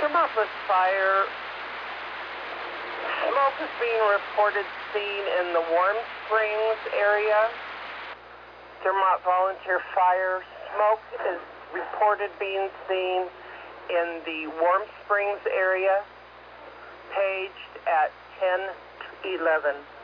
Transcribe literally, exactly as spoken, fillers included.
Thermopolis fire. Smoke is being reported seen in the Warm Springs area. Dermot Volunteer Fire. Smoke is reported being seen in the Warm Springs area, paged at ten eleven.